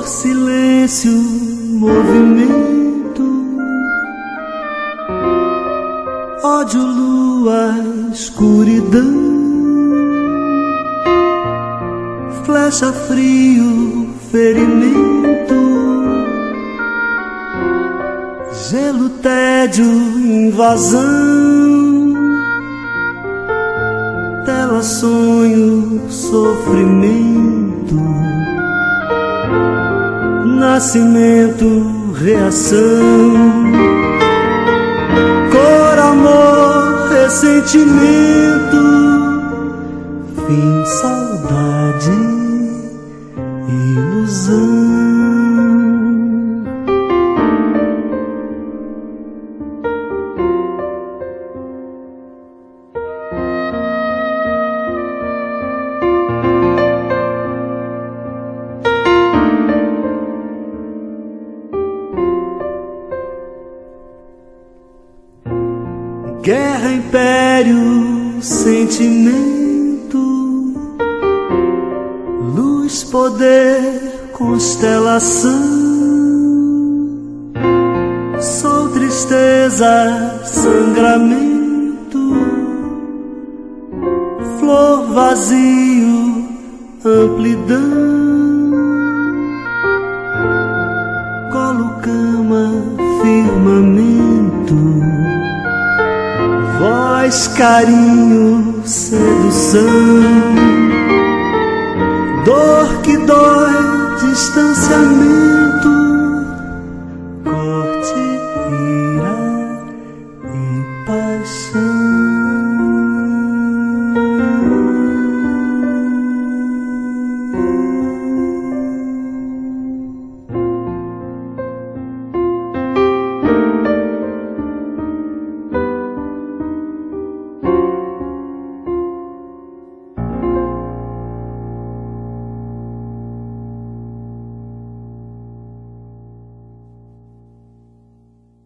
silêncio, movimento, ódio, lua, escuridão, flecha, frio, ferimento, gelo, tédio, invasão, tela, sonho, sofrimento, nascimento, reação, cor, amor, ressentimento, fim, saudade, ilusão. Guerra, império, sentimento, luz, poder, constelação, sol, tristeza, sangramento, flor, vazio, amplidão, colo, cama, firmamento, voz, carinho, sedução, dor que dói, distanciamento,